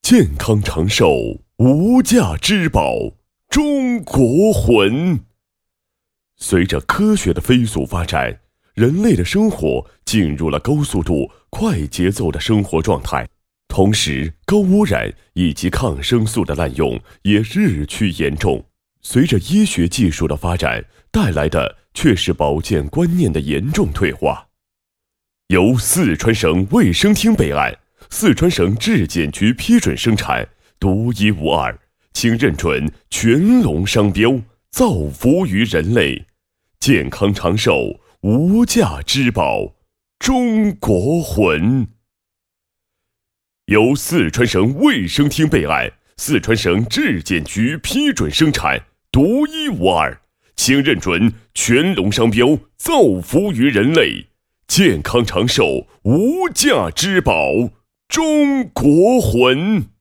健康长寿无价之宝，中国魂。随着科学的飞速发展，人类的生活进入了高速度、快节奏的生活状态，同时高污染以及抗生素的滥用也日趋严重。随着医学技术的发展，带来的却是保健观念的严重退化。由四川省卫生厅备案，四川省质检局批准生产，独一无二，请认准全龙商标，造福于人类，健康长寿无价之宝，中国魂。由四川省卫生厅备案，四川省质检局批准生产，独一无二，请认准全龙商标，造福于人类，健康长寿无价之宝，中国魂。